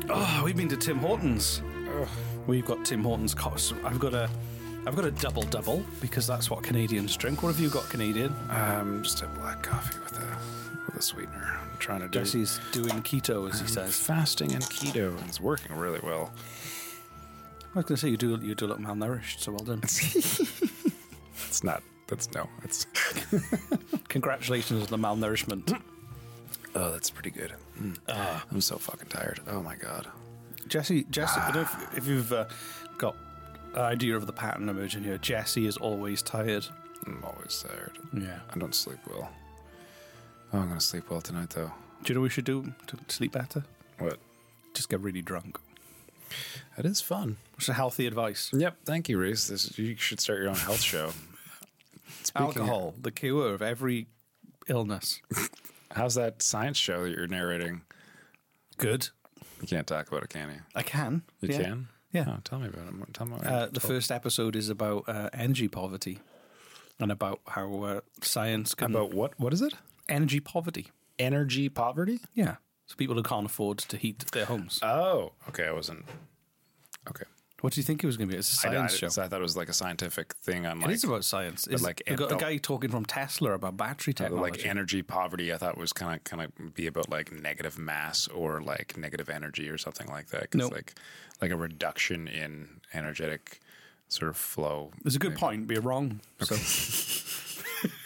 Oh, we've been to Tim Hortons. We've got Tim Hortons costs. I've got a double because that's what Canadians drink. What have you got, Canadian? Just a black coffee with a sweetener. I'm trying to do. Jesse's doing keto, as he says. Fasting and keto, and it's working really well. I was going to say you do look malnourished, so well done. It's not. It's Congratulations on the malnourishment. Oh, that's pretty good. I'm so fucking tired. Oh my god. Jesse, I don't know if you've got an idea of the pattern emerging here. Jesse is always tired. I'm always tired. Yeah. I don't sleep well. Oh, I'm gonna sleep well tonight, though. Do you know what we should do to sleep better? What? Just get really drunk. That is fun. It's a healthy advice. Yep. Thank you, Reese. You should start your own health show. Alcohol, the cure of every illness. How's that science show that you're narrating? Good. You can't talk about it, can you? I can. You can? Yeah. Oh, tell me about it. Tell me about it. The first episode is about energy poverty and about how science can... About what? What is it? Energy poverty. Energy poverty? Yeah. So people who can't afford to heat their homes. Oh, okay. I wasn't... Okay. What do you think it was going to be? It's a science show. So I thought it was like a scientific thing on It is about science. It's like we've got a guy talking from Tesla about battery technology. Like energy poverty, I thought was kind of be about like negative mass or like negative energy or something like that. No. Like a reduction in energetic sort of flow. There's a good point, but you're wrong. Okay. So.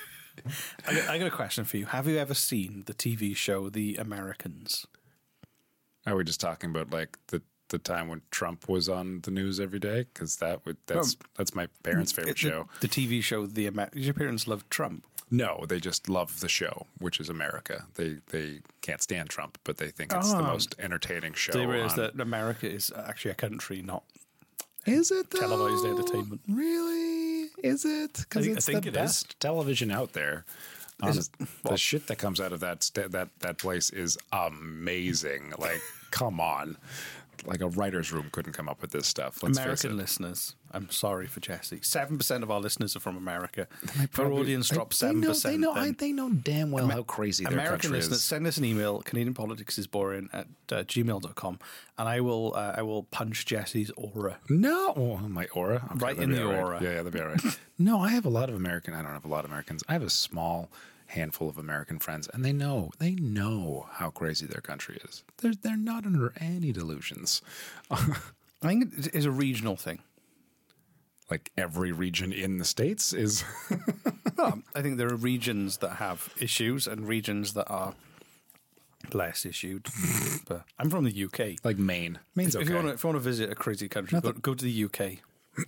I got a question for you. Have you ever seen the TV show The Americans? Are we just talking about like the time when Trump was on the news every day? Because that's my parents' favorite show. The TV show The Americans. Did your parents love Trump? No, they just love the show, which is America. They can't stand Trump, but they think it's the most entertaining show. They realize that America is actually a country, not is it though? Televised entertainment. Really? Is it? Because it's the best television out there. The shit that comes out of that place is amazing. Like, come on. Like a writer's room couldn't come up with this stuff. Let's American listeners, I'm sorry for Jesse. 7% of our listeners are from America. Our audience dropped 7%. They know damn well how crazy their American country listeners, is. send us an email, CanadianPoliticsIsBoring at gmail.com, and I will punch Jesse's aura. No. Oh, my aura? Okay, right in the aura. Right. Yeah, that'd be all right. No, I have a lot of American. I don't have a lot of Americans. I have a small handful of American friends, and they know how crazy their country is. They're not under any delusions. I think it is a regional thing. Like every region in the States is. Well, I think there are regions that have issues and regions that are less issued. But I'm from the UK. Like Maine. Maine's okay. If you want to visit a crazy country, go to the UK.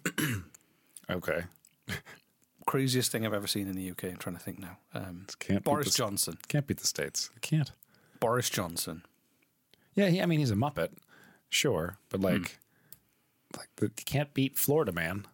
Okay. Craziest thing I've ever seen in the UK. I'm trying to think now. Boris Johnson. Can't beat the States. It can't. Boris Johnson. Yeah, he's a Muppet. Sure. But you can't beat Florida Man.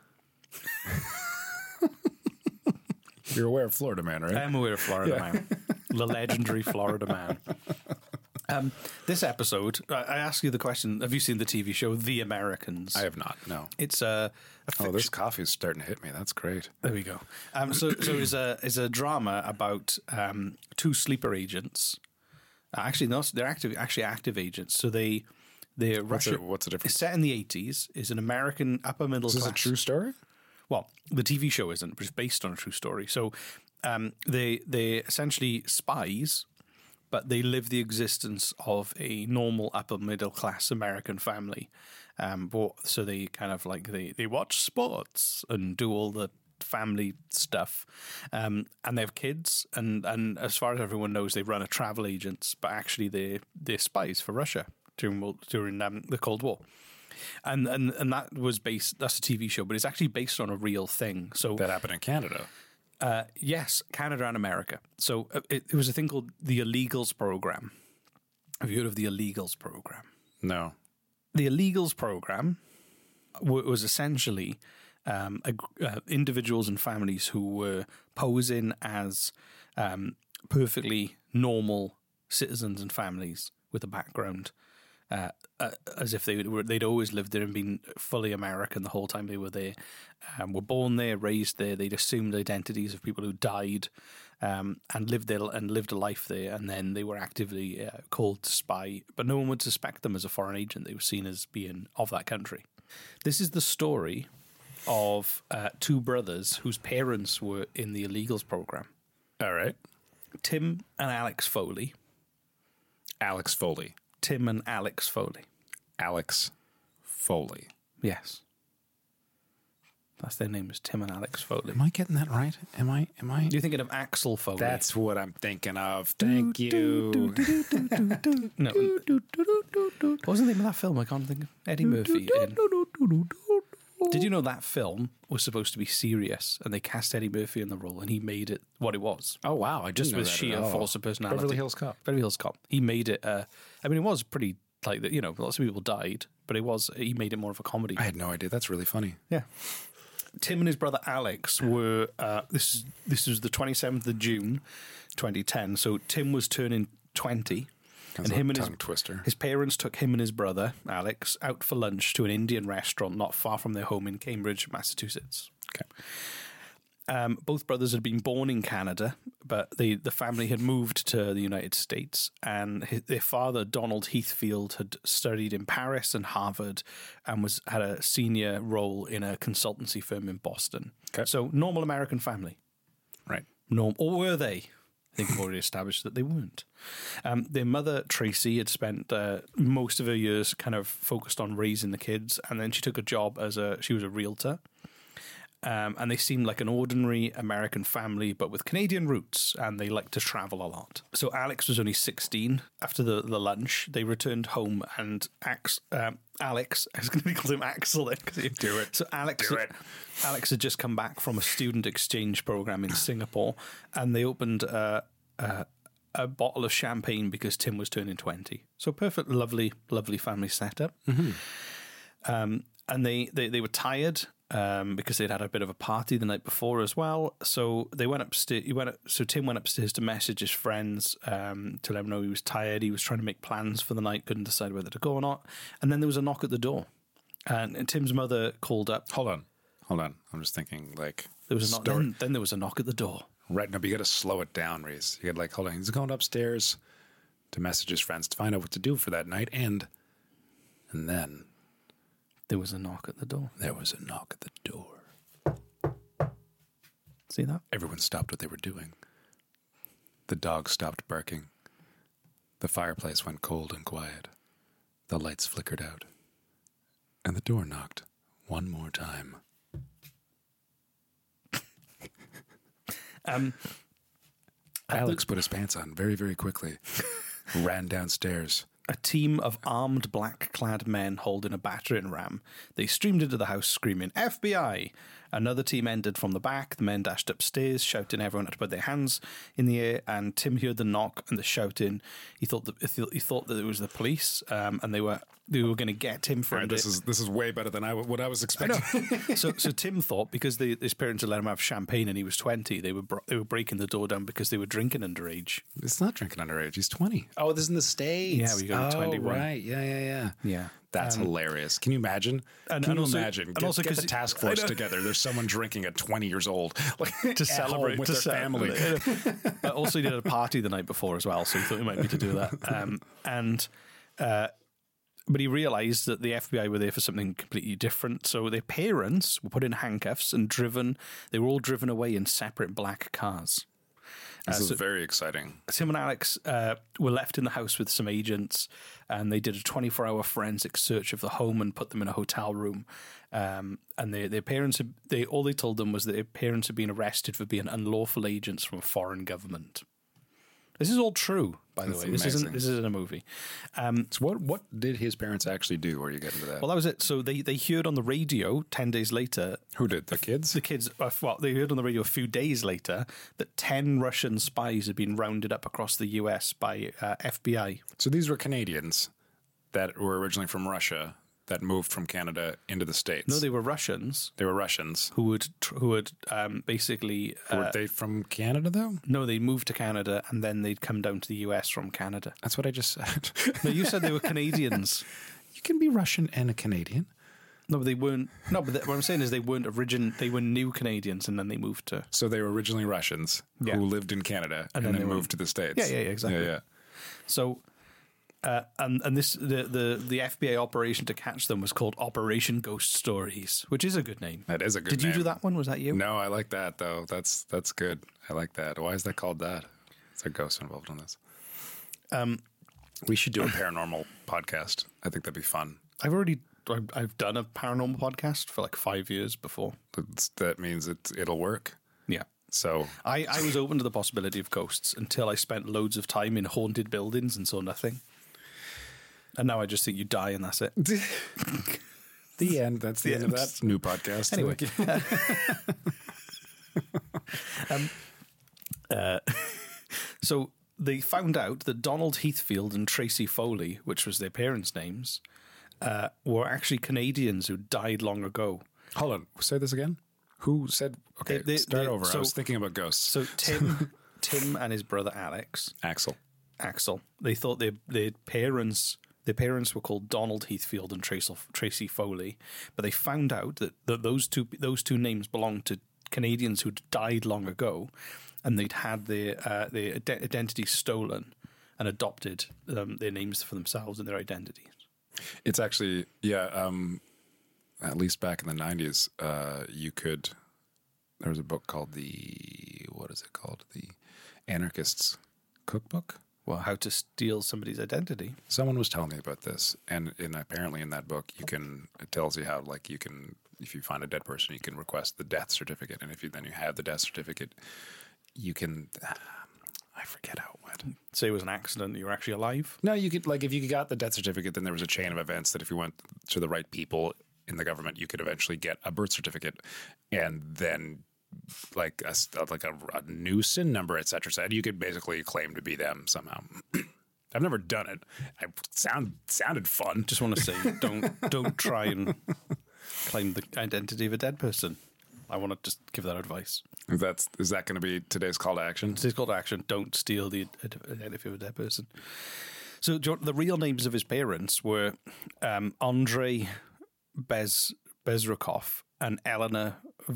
You're aware of Florida Man, right? I am aware of Florida Man. The legendary Florida Man. This episode, I ask you the question, have you seen the TV show The Americans? I have not, no. It's a this coffee is starting to hit me. That's great. There we go. So it's a drama about two sleeper agents. Actually, no, they're active agents. So they're Russia. What's the difference? It's set in the 80s. It's an American upper middle class. Is this a true story? Well, the TV show isn't, but it's based on a true story. So they essentially spies, but they live the existence of a normal upper middle class American family. So they kind of like they watch sports and do all the family stuff, and they have kids. And as far as everyone knows, they run a travel agents, but actually they're spies for Russia during the Cold War. And that was that's a TV show, but it's actually based on a real thing. So that happened in Canada. Yes, Canada and America. So it was a thing called the Illegals Program. Have you heard of the Illegals Program? No. The Illegals Program was essentially individuals and families who were posing as perfectly normal citizens and families with a background as if they'd always lived there and been fully American the whole time they were there. Were born there, raised there. They'd assumed identities of people who died and lived a life there, and then they were actively called to spy. But no one would suspect them as a foreign agent. They were seen as being of that country. This is the story of two brothers whose parents were in the illegals program. All right. Tim and Alex Foley. Alex Foley. Tim and Alex Foley. Alex Foley. Yes. That's their name, is Tim and Alex Foley. Am I getting that right? Am I? You're thinking of Axel Foley. That's what I'm thinking of. Thank you. No. What was the name of that film? I can't think of. Eddie Murphy. Did you know that film was supposed to be serious, and they cast Eddie Murphy in the role, and he made it what it was? Oh, wow. I just with sheer force of personality. Beverly Hills Cop. He made it. I mean, it was pretty like that. You know, lots of people died, but he made it more of a comedy. I had no idea. That's really funny. Yeah. Tim and his brother Alex were. This was the 27th of June, 2010. So Tim was turning 20. That's and his parents took him and his brother, Alex, out for lunch to an Indian restaurant not far from their home in Cambridge, Massachusetts. Okay. Both brothers had been born in Canada, but the family had moved to the United States, and their father, Donald Heathfield, had studied in Paris and Harvard and had a senior role in a consultancy firm in Boston. Okay. So, normal American family. Right. Or were they? I think we've already established that they weren't. Their mother, Tracy, had spent most of her years kind of focused on raising the kids, and then she took a job she was a realtor. And they seemed like an ordinary American family, but with Canadian roots, and they liked to travel a lot. So Alex was only 16. After the lunch, they returned home, and Alex, I was going to call him Axel then. Do it. So Alex had just come back from a student exchange program in Singapore, and they opened a bottle of champagne because Tim was turning 20. So perfect, lovely family setup. Mm-hmm. And they were tired. Because they'd had a bit of a party the night before as well. So they went upstairs. So Tim went upstairs to message his friends to let them know he was tired. He was trying to make plans for the night, couldn't decide whether to go or not. And then there was a knock at the door, and Tim's mother called up. Hold on. I'm just thinking like there was a knock. Then there was a knock at the door. Right, no, but you got to slow it down, Reese. You got hold on. He's going upstairs to message his friends to find out what to do for that night, and then. There was a knock at the door. See that? Everyone stopped what they were doing. The dog stopped barking. The fireplace went cold and quiet. The lights flickered out. And the door knocked one more time. Alex put his pants on very, very quickly. Ran downstairs. A team of armed black-clad men holding a battering ram. They streamed into the house screaming, FBI! Another team entered from the back. The men dashed upstairs, shouting everyone had to put their hands in the air, and Tim heard the knock and the shouting. He thought that it was the police, and they were going to get him for this is way better than what I was expecting. So Tim thought because his parents had let him have champagne and he was 20, they were breaking the door down because they were drinking underage. It's not drinking underage. He's 20. Oh, this is in the States. Yeah, we got 21. Right. Yeah. That's hilarious. Can you imagine? Get the task force together. There's someone drinking at 20 years old to celebrate with their family. But also he did a party the night before as well, so he thought he might be to do that. But he realised that the FBI were there for something completely different. So their parents were put in handcuffs and driven. They were all driven away in separate black cars. This is very exciting. Tim and Alex were left in the house with some agents, and they did a 24-hour forensic search of the home and put them in a hotel room. And their parents, all they told them was that their parents had been arrested for being unlawful agents from a foreign government. This is all true, by the way. This isn't a movie. So what did his parents actually do? Are you getting to that? Well, that was it. So they heard on the radio 10 days later. Who did? The kids? The kids. They heard on the radio a few days later that 10 Russian spies had been rounded up across the US by FBI. So these were Canadians that were originally from Russia that moved from Canada into the States. No, they were Russians. They were Russians. Who would basically... were they from Canada, though? No, they moved to Canada, and then they'd come down to the US from Canada. That's what I just said. No, you said they were Canadians. You can be Russian and a Canadian. No, but they weren't. No, but what I'm saying is they weren't They were new Canadians, and then they moved to... So they were originally Russians who lived in Canada and then moved to the States. Yeah, exactly. Yeah. So... and this the FBI operation to catch them was called Operation Ghost Stories, which is a good name. That is a good name. Did you do that one? Was that you? No, I like that though. That's good. I like that. Why is that called that? Is there ghosts involved in this? We should do a paranormal podcast. I think that'd be fun. I've done a paranormal podcast for like 5 years before. That means it'll work. Yeah. So I was open to the possibility of ghosts until I spent loads of time in haunted buildings and saw nothing. And now I just think you die and that's it. The end. That's the end of that new podcast. Anyway. So they found out that Donald Heathfield and Tracy Foley, which was their parents' names, were actually Canadians who died long ago. Hold on. Say this again? Who said... Okay, start over. I was thinking about ghosts. So Tim and his brother Axel. They thought their parents were called Donald Heathfield and Tracy Foley, but they found out that those two names belonged to Canadians who'd died long ago, and they'd had their identity stolen and adopted their names for themselves and their identities. It's actually at least back in the 90s, you could. There was a book called the Anarchists Cookbook. Well, how to steal somebody's identity. Someone was telling me about this, and apparently in that book, it tells you how, like, you can, if you find a dead person, you can request the death certificate, and if you have the death certificate, you can. I forget how it went. Say it was an accident, you were actually alive. No, you could, like, if you got the death certificate, then there was a chain of events that if you went to the right people in the government, you could eventually get a birth certificate, and then like a new SIN number, etc. So you could basically claim to be them somehow. I've never done it. Sounded fun. Just want to say, don't try and claim the identity of a dead person. I want to just give that advice. Is that going to be today's call to action? Today's call to action: don't steal the identity of a dead person. So the real names of his parents were Andrei Bezrukov and Elena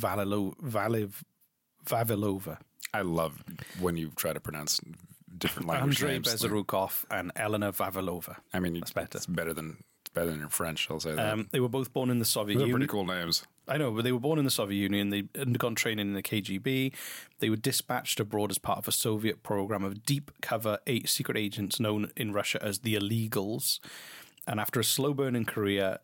Vavilova. I love when you try to pronounce different language names. Andrei Bezrukov and Elena Vavilova. I mean, that's better. It's better than your French, I'll say that. They were both born in the Soviet Union. Pretty cool names. I know, but they were born in the Soviet Union. They undergone training in the KGB. They were dispatched abroad as part of a Soviet program of deep cover secret agents known in Russia as the Illegals. And after a slow burn in career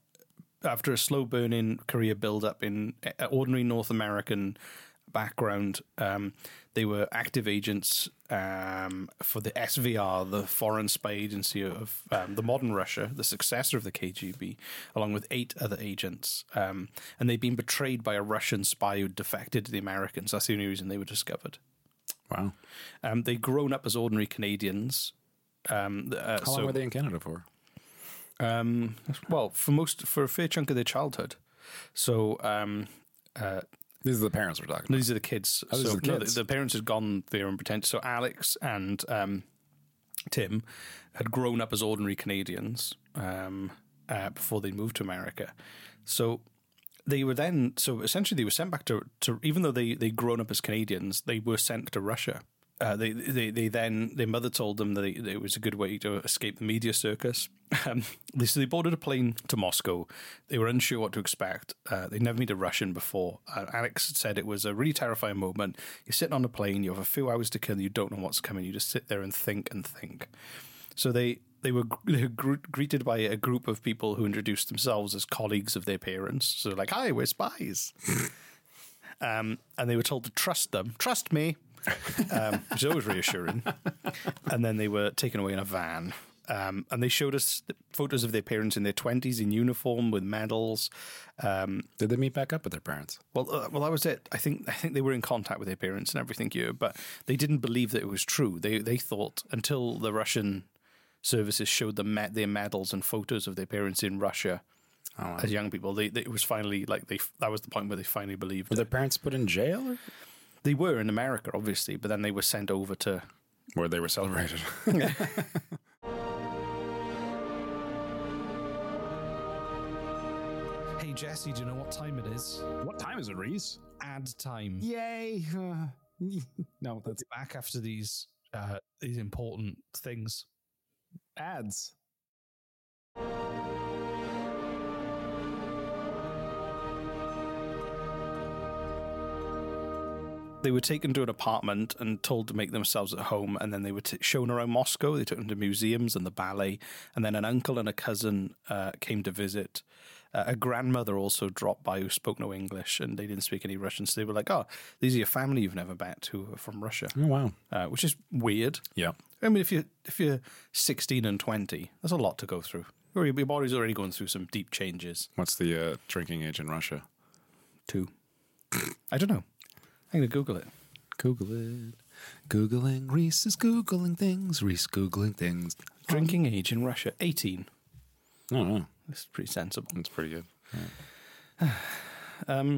build-up in ordinary North American background, they were active agents for the SVR, the Foreign Spy Agency of the modern Russia, the successor of the KGB, along with 8 other agents. And they'd been betrayed by a Russian spy who defected to the Americans. That's the only reason they were discovered. Wow. They'd grown up as ordinary Canadians. How long were they in Canada for? Well, for a fair chunk of their childhood. So these are the parents we're talking about. These are the kids. Oh, these are the kids. The parents had gone there and pretended. So Alex and Tim had grown up as ordinary Canadians before they moved to America. So they were essentially they were sent back to even though they'd grown up as Canadians, they were sent to Russia. Their mother told them that it was a good way to escape the media circus. So they boarded a plane to Moscow. They were unsure what to expect. They'd never met a Russian before. Alex said it was a really terrifying moment. You're sitting on a plane, you have a few hours to kill, you don't know what's coming, you just sit there and think and think. So they were greeted by a group of people who introduced themselves as colleagues of their parents. So like, hi, we're spies. And they were told to trust them. Trust me. Which is always reassuring. And then they were taken away in a van. And they showed us photos of their parents in their 20s in uniform with medals. Did they meet back up with their parents? Well, that was it. I think they were in contact with their parents and everything here, but they didn't believe that it was true. They thought until the Russian services showed them their medals and photos of their parents in Russia as young people. It was finally like that was the point where they finally believed. Were their parents put in jail? Or? They were in America, obviously, but then they were sent over to where they were celebrated. Hey Jesse, do you know what time it is? What time is it, Reese? Ad time. Yay! No, that's back after these important things. Ads. They were taken to an apartment and told to make themselves at home, and then they were shown around Moscow. They took them to museums and the ballet, and then an uncle and a cousin came to visit. A grandmother also dropped by who spoke no English, and they didn't speak any Russian, so they were like, oh, these are your family you've never met who are from Russia. Oh, wow. Which is weird. Yeah. I mean, if you're 16 and 20, that's a lot to go through. Your body's already going through some deep changes. What's the drinking age in Russia? 2. I don't know. I'm going to Google it. Google it. Googling. Reese is Googling things. Reese Googling things. Drinking age in Russia, 18. Oh, no. That's pretty sensible. That's pretty good. Yeah.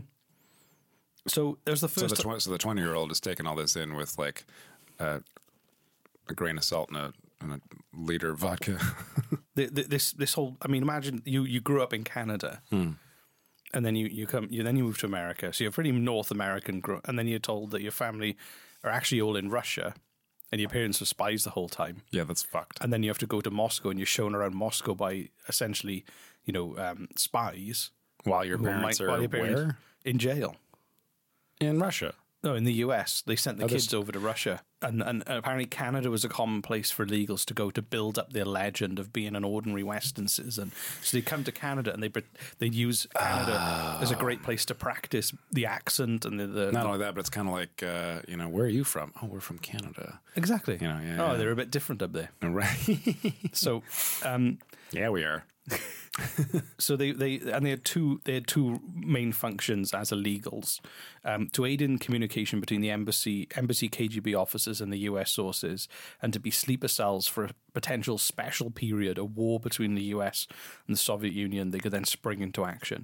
So there's the first... So the 20-year-old is taking all this in with like a grain of salt and a liter of vodka. this whole... I mean, imagine you grew up in Canada. And then you move to America, so you're pretty North American, and then you're told that your family are actually all in Russia, and your parents were spies the whole time. Yeah, that's fucked. And then you have to go to Moscow, and you're shown around Moscow by essentially, spies. While your parents where? In jail. In Russia. No, in the US. They sent the kids over to Russia. And apparently Canada was a common place for illegals to go to build up their legend of being an ordinary Western citizen. So they come to Canada and they'd use Canada as a great place to practice the accent and the Not only that, but it's kind of like, where are you from? Oh, we're from Canada. Exactly. They're a bit different up there. Right. So, yeah, we are. So they had two main functions as illegals, to aid in communication between the embassy KGB officers and the US sources, and to be sleeper cells for a potential special period, a war between the US and the Soviet Union. They could then spring into action.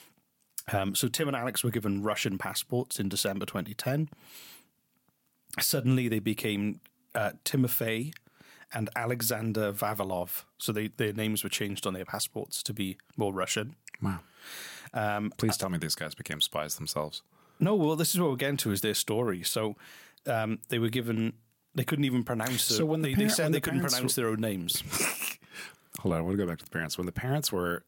So Tim and Alex were given Russian passports in December 2010. Suddenly they became Timofey and Alexander Vavilov. So their names were changed on their passports to be more Russian. Wow. Please tell me these guys became spies themselves. No, well, this is what we're getting to is their story. So they were given... They couldn't even pronounce it. So when they said they couldn't pronounce their own names. Hold on, I want to go back to the parents. When the parents were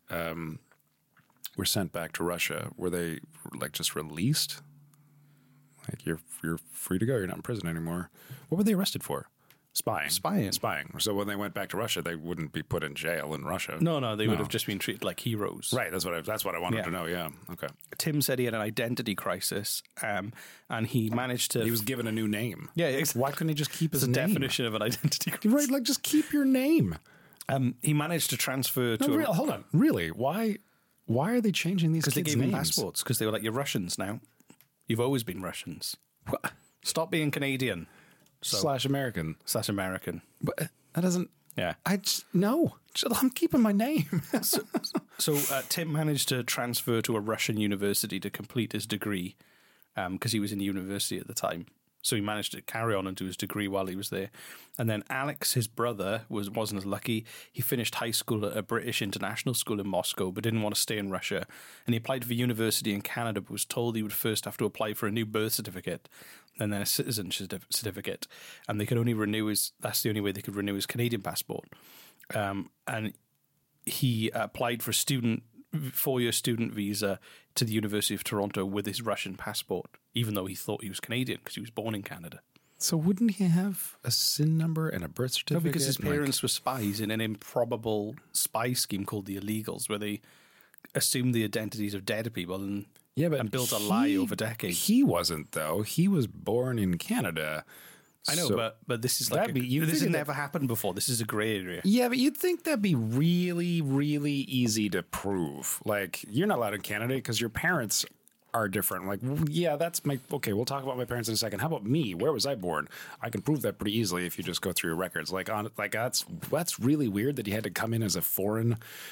sent back to Russia, were they like just released? Like you're free to go. You're not in prison anymore. What were they arrested for? Spying. So when they went back to Russia, they wouldn't be put in jail in Russia. No, they would have just been treated like heroes. Right. That's what I wanted to know. Yeah. Okay. Tim said he had an identity crisis, and he managed to. He was given a new name. Yeah. Exactly. Why couldn't he just keep his name? The definition of an identity crisis. Right. Like just keep your name. He managed to transfer to. Hold on. Really? Why are they changing these kids' names? Because they gave them passports. Because they were like, you're Russians now. You've always been Russians. What? Stop being Canadian. / American. But that doesn't... Yeah. No. I'm keeping my name. So Tim managed to transfer to a Russian university to complete his degree because he was in university at the time. So he managed to carry on and do his degree while he was there. And then Alex, his brother, wasn't as lucky. He finished high school at a British international school in Moscow, but didn't want to stay in Russia. And he applied for university in Canada, but was told he would first have to apply for a new birth certificate and then a citizenship certificate. And they could only that's the only way they could renew his Canadian passport. And he applied for a 4-year student visa to the University of Toronto with his Russian passport, even though he thought he was Canadian because he was born in Canada. So wouldn't he have a SIN number and a birth certificate? No, because his parents were spies in an improbable spy scheme called the Illegals, where they assumed the identities of dead people and built a lie over decades. He wasn't, though. He was born in Canada. I know, but this is like this has never happened before. This is a gray area. Yeah, but you'd think that'd be really, really easy to prove. Like, you're not allowed in Canada because your parents are different. Like, yeah, that's my... Okay, we'll talk about my parents in a second. How about me? Where was I born? I can prove that pretty easily if you just go through your records. That's really weird that he had to come in as a foreign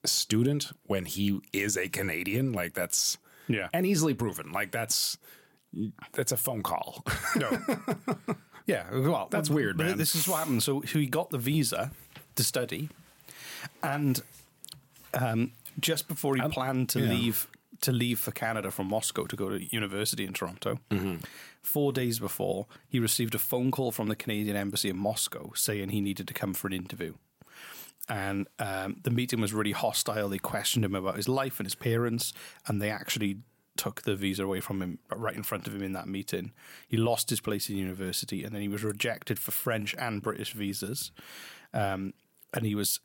student when he is a Canadian, like that's and easily proven. Like that's a phone call. No. Yeah, well, that's weird, man. This is what happened. So he got the visa to study, and just before he planned to leave for Canada from Moscow to go to university in Toronto, 4 days before, he received a phone call from the Canadian Embassy in Moscow saying he needed to come for an interview. And the meeting was really hostile. They questioned him about his life and his parents, and they actually took the visa away from him right in front of him in that meeting. He lost his place in university, and then he was rejected for French and British visas. And he was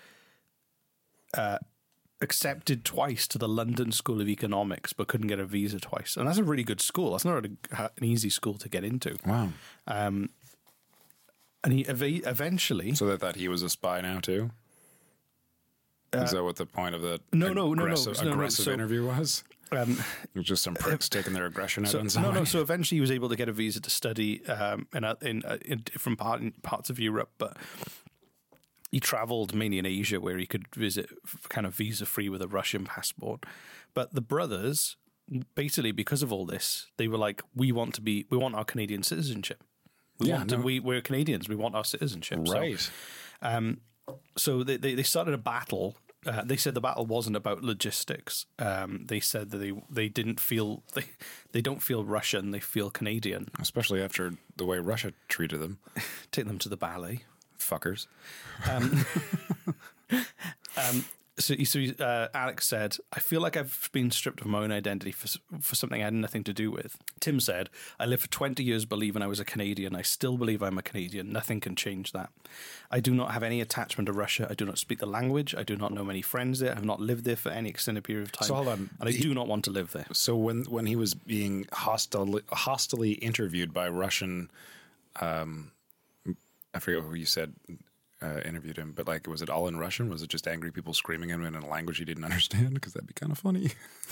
accepted twice to the London School of Economics, but couldn't get a visa twice. And that's a really good school. That's not an easy school to get into. Wow. And he eventually... So they thought he was a spy now too? Is that what the point of the aggressive interview was? Just some pricks taking their aggression out on somebody. No. So eventually he was able to get a visa to study in different parts of Europe, but he travelled mainly in Asia where he could visit kind of visa-free with a Russian passport. But the brothers, basically because of all this, they were like, we want our Canadian citizenship. We're Canadians. We want our citizenship. Right. So they started a battle. They said the battle wasn't about logistics. They said that they didn't feel they don't feel Russian. They feel Canadian, especially after the way Russia treated them. Take them to the ballet, fuckers. So Alex said, I feel like I've been stripped of my own identity for something I had nothing to do with. Tim said, I lived for 20 years believing I was a Canadian. I still believe I'm a Canadian. Nothing can change that. I do not have any attachment to Russia. I do not speak the language. I do not know many friends there. I have not lived there for any extended period of time. So hold on. And I do not want to live there. So when he was being hostilely interviewed by Russian, I forget who you said interviewed him, but like, was it all in Russian? Was it just angry people screaming at him in a language he didn't understand? Because that'd be kind of funny.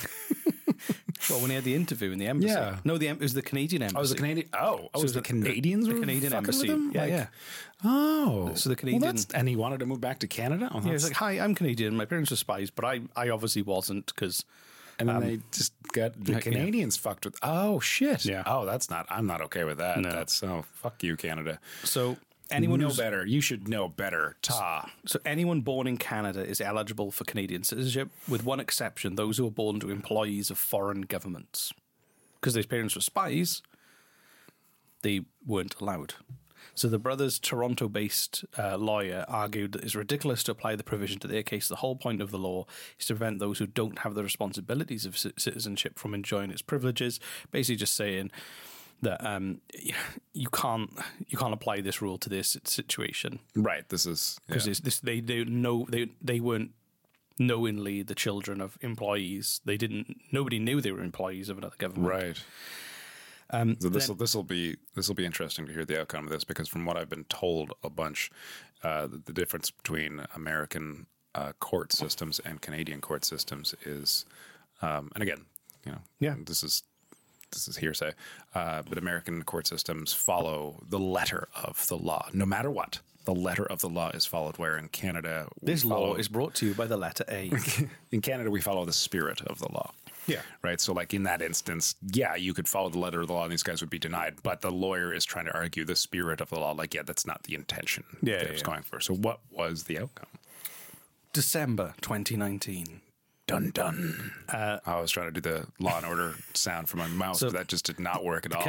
Well, when he had the interview in the embassy. Yeah. No, it was the Canadian embassy. Oh, it was the Canadian. Oh, so it was the Canadians. The Canadian embassy. Yeah. Oh, so the Canadian. And he wanted to move back to Canada. He was like, "Hi, I'm Canadian. My parents were spies, but I obviously wasn't because." And then they just got the Canadians fucked with. Oh shit. Yeah. Oh, I'm not okay with that. No. That's fuck you, Canada. So. Anyone know better. You should know better. So anyone born in Canada is eligible for Canadian citizenship, with one exception: those who are born to employees of foreign governments. Because their parents were spies, they weren't allowed. So the brothers' Toronto-based lawyer argued that it's ridiculous to apply the provision to their case. The whole point of the law is to prevent those who don't have the responsibilities of citizenship from enjoying its privileges. Basically, just saying that you can't apply this rule to this situation, right? This is because they weren't knowingly the children of employees. Nobody knew they were employees of another government, right? So this will be interesting to hear the outcome of this, because from what I've been told a bunch, the difference between American court systems and Canadian court systems is, and again, this is hearsay, but American court systems follow the letter of the law, no matter what. The letter of the law is followed, where in Canada... This law is brought to you by the letter A. In Canada, we follow the spirit of the law. Yeah. Right? So like in that instance, you could follow the letter of the law and these guys would be denied, but the lawyer is trying to argue the spirit of the law. Like, that's not the intention that it was going for. So what was the outcome? December 2019. Dun dun. I was trying to do the Law and Order sound from my mouth, but that just did not work at all.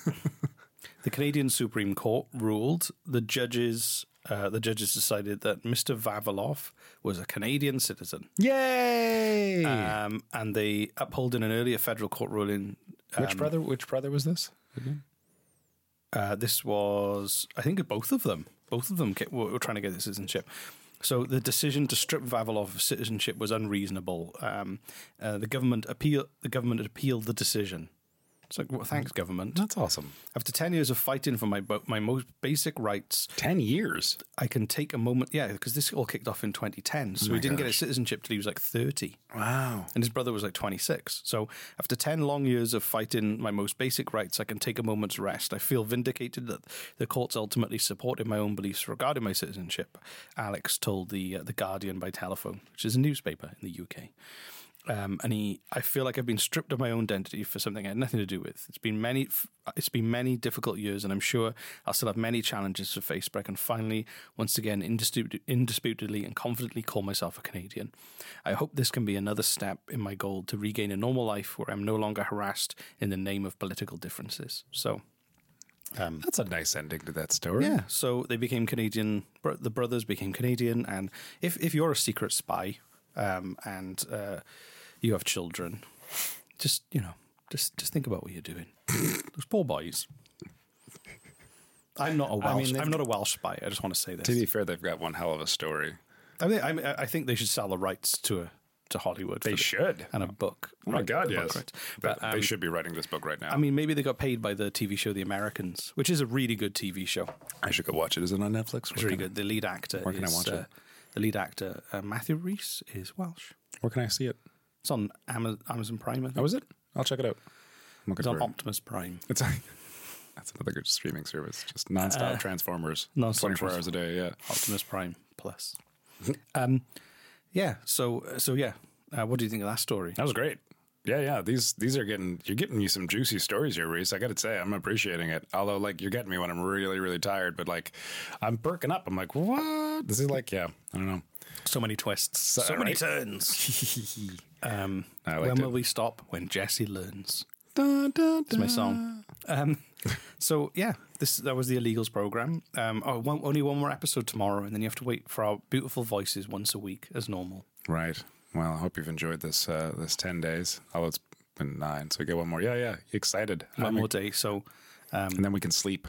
The Canadian Supreme Court ruled. The judges decided that Mr. Vavilov was a Canadian citizen. Yay! And they upheld in an earlier federal court ruling. Which brother was this? This was, I think, both of them. Both of them were trying to get the citizenship. So the decision to strip Vavilov of citizenship was unreasonable. The government appealed the decision. It's like, well, thanks, government. That's awesome. After 10 years of fighting for my most basic rights, 10 years, I can take a moment. Yeah, because this all kicked off in 2010, so he didn't get his citizenship till he was like 30. Wow. And his brother was like 26. So after 10 long years of fighting my most basic rights, I can take a moment's rest. I feel vindicated that the courts ultimately supported my own beliefs regarding my citizenship. Alex told the Guardian by telephone, which is a newspaper in the UK. I feel like I've been stripped of my own identity for something I had nothing to do with. It's been many difficult years, and I'm sure I'll still have many challenges to face, but I can finally, once again, indisputably and confidently call myself a Canadian. I hope this can be another step in my goal to regain a normal life where I'm no longer harassed in the name of political differences. So that's a nice ending to that story. Yeah, so they became Canadian. The brothers became Canadian, and if you're a secret spy and you have children, just think about what you're doing. Those poor boys. I'm not a Welsh spy. I just want to say this. To be fair, they've got one hell of a story. I think they should sell the rights to Hollywood. They should. And a book. Oh my God, yes. But, they should be writing this book right now. I mean, maybe they got paid by the TV show The Americans, which is a really good TV show. I should go watch it. Is it on Netflix? It's really good. The lead actor Where can I watch it? The lead actor, Matthew Rhys, is Welsh. Where can I see it? It's on Amazon Prime, I think. Oh, is it? I'll check it out. It's on Optimus Prime. That's another good streaming service. Just nonstop Transformers. 24 hours a day, yeah. Optimus Prime Plus. Yeah, so yeah. What do you think of that story? That was great. Yeah. These are you're getting me some juicy stories here, Reese. I got to say, I'm appreciating it. Although, like, you're getting me when I'm really, really tired, but like, I'm perking up. I'm like, what? This is like, I don't know. So many twists, so many turns. When will we stop? When Jesse learns. That's my song. So yeah, that was the Illegals program. Only one more episode tomorrow, and then you have to wait for our beautiful voices once a week as normal. Right. Well, I hope you've enjoyed this 10 days. Although it's been 9, so we get one more. Yeah. Excited. One more day. So, and then we can sleep.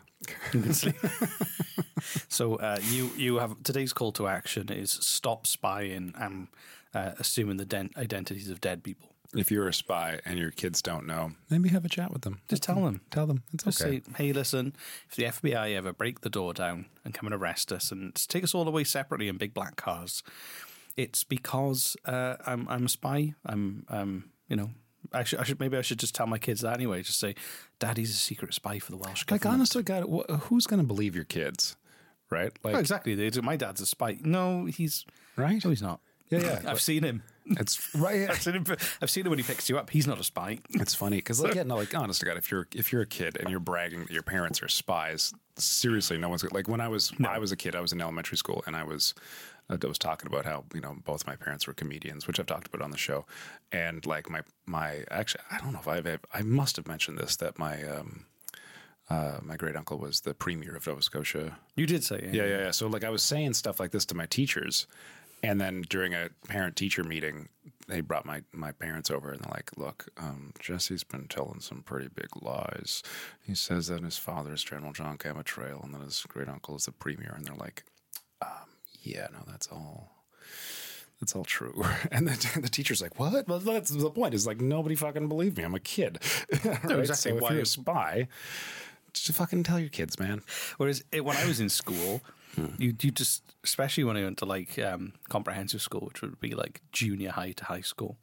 So you have today's call to action is stop spying and assuming the identities of dead people. If you're a spy and your kids don't know, maybe have a chat with them. Just tell them. Tell them. It's just okay. Say, hey, listen, if the FBI ever break the door down and come and arrest us and take us all away separately in big black cars, it's because I'm a spy. I should just tell my kids that anyway. Just say, Daddy's a secret spy for the Welsh government. Like, honestly, God, who's going to believe your kids, right? Like, exactly. My dad's a spy. No, he's right. No, he's not. Yeah. I've seen him. It's right. I've seen him when he picks you up. He's not a spy. It's funny because, honest to God, if you're a kid and you're bragging that your parents are spies, seriously, no one's like. When I was a kid, I was in elementary school, and I was talking about how both my parents were comedians, which I've talked about on the show, and like my actually, I don't know if I must have mentioned this, that my my great uncle was the premier of Nova Scotia. You did say, yeah. So like I was saying stuff like this to my teachers. And then during a parent-teacher meeting, they brought my parents over, and they're like, look, Jesse's been telling some pretty big lies. He says that his father is General John Camatrail, and that his great-uncle is the premier. And they're like, yeah, no, that's all true. And the teacher's like, what? Well, that's the point. Is like, nobody fucking believed me. I'm a kid. Right? No, exactly. So if you're a spy, just fucking tell your kids, man. Whereas when I was in school... You just, especially when I went to like comprehensive school, which would be like junior high to high school,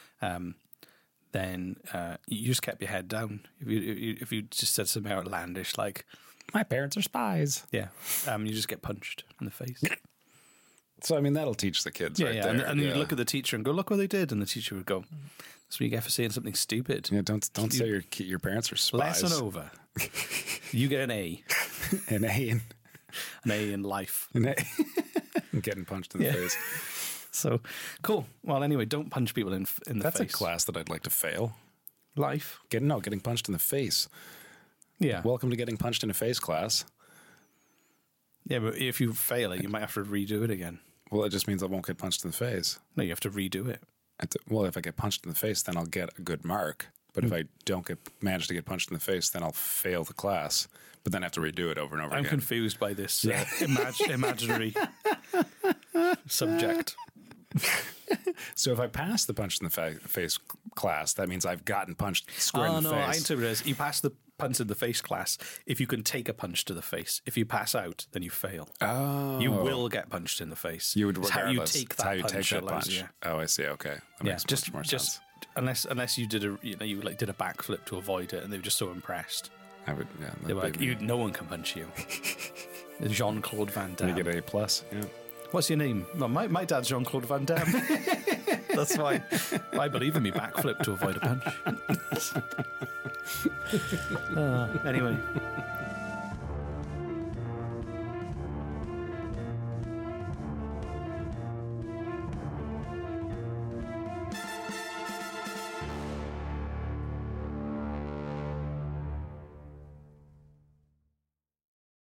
then you just kept your head down. If you just said something outlandish like, my parents are spies. Yeah. You just get punched in the face. So, I mean, that'll teach the kids right there. And you look at the teacher and go, look what they did. And the teacher would go, that's what you get for saying something stupid. Yeah, don't say your parents are spies. Lesson over. You get an A. An A in life. Getting punched in the face. So, cool. Well, anyway, don't punch people in the face. That's a class that I'd like to fail. Life. Getting punched in the face. Yeah. Welcome to getting punched in the face class. Yeah, but if you fail it, you might have to redo it again. Well, it just means I won't get punched in the face. No, you have to redo it. Well, if I get punched in the face, then I'll get a good mark. But if I don't manage to get punched in the face, then I'll fail the class. But then I have to redo it over and over again. I'm confused by this imaginary subject. So if I pass the punch in the face class, that means I've gotten punched square in the face. I interpret it as you pass the punch in the face class if you can take a punch to the face. If you pass out, then you fail. Oh. You will get punched in the face. You would It's regardless. how you take that punch. Yeah. Oh, I see. Okay. That makes much more sense. Unless you did you did a backflip to avoid it, and they were just so impressed. I would. Yeah. They were like, no one can punch you. Jean-Claude Van Damme. You get A+. Yeah. What's your name? Well, my dad's Jean-Claude Van Damme. That's why I believe in me backflip to avoid a punch. Anyway.